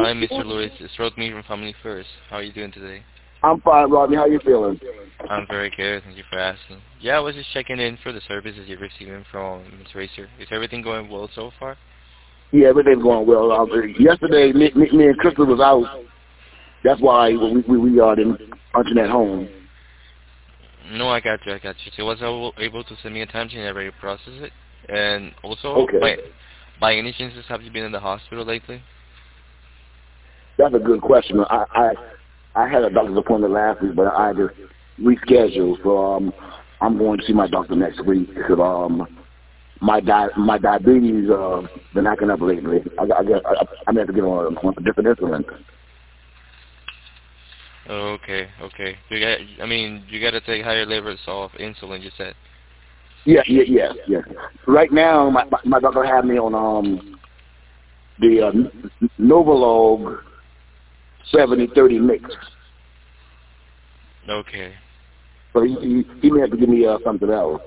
Hi, Mr. Lewis. It's Rodney from Family First. How are you doing today? I'm fine, Rodney. How you feeling? I'm very good. Thank you for asking. Yeah, I was just checking in for the services you're receiving from Ms. Racer. Is everything going well so far? Yeah, everything's going well. Yesterday, me and Crystal was out. That's why we didn't function at home. No, I got you. I got you. So was able to send me a time sheet and I already process it? And also, Okay. by any chances, have you been in the hospital lately? That's a good question. I had a doctor's appointment last week, but I just rescheduled. So I'm going to see my doctor next week because my diabetes been acting up lately. I have to get on a different insulin. Okay, okay. You got to take higher levels of insulin, you said. Yeah. Right now, my doctor had me on the Novolog 70/30 mix. Okay. So he may have to give me something else.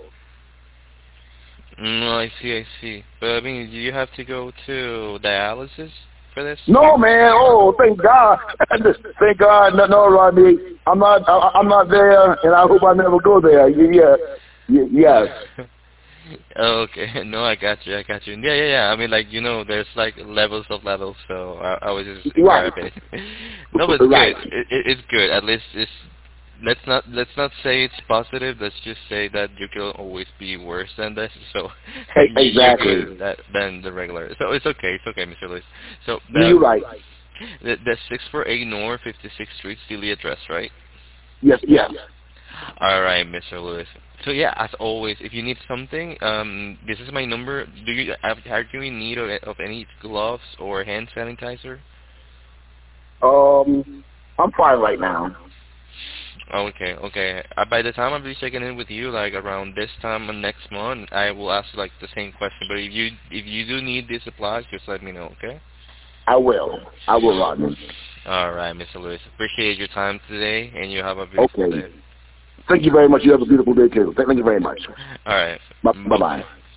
No, I see. But I mean, do you have to go to dialysis for this? No, man. Oh, thank God. Thank God. No, Rodney. I'm not there, and I hope I never go there. Yes. Okay. No, I got you. Yeah. I mean, like, there's like levels of levels, so I was just Right. grabbing. No, but it's Right. good. It's good. At least let's not say it's positive. Let's just say that you can always be worse than this. So you're Exactly. good than the regular. So it's okay. Mr. Lewis. So You're right. the 648 North 56th Street, still the address, right? Yes. All right, Mr. Lewis. So yeah, as always, if you need something, this is my number. Do you in need of any gloves or hand sanitizer? I'm fine right now. Okay. By the time I'll be checking in with you, like around this time of next month, I will ask like the same question. But if you do need these supplies, just let me know, okay? I will, Rodney. All right, Mr. Lewis. Appreciate your time today, and you have a beautiful day. Thank you very much. You have a beautiful day too. Thank you very much. All right. Bye-bye.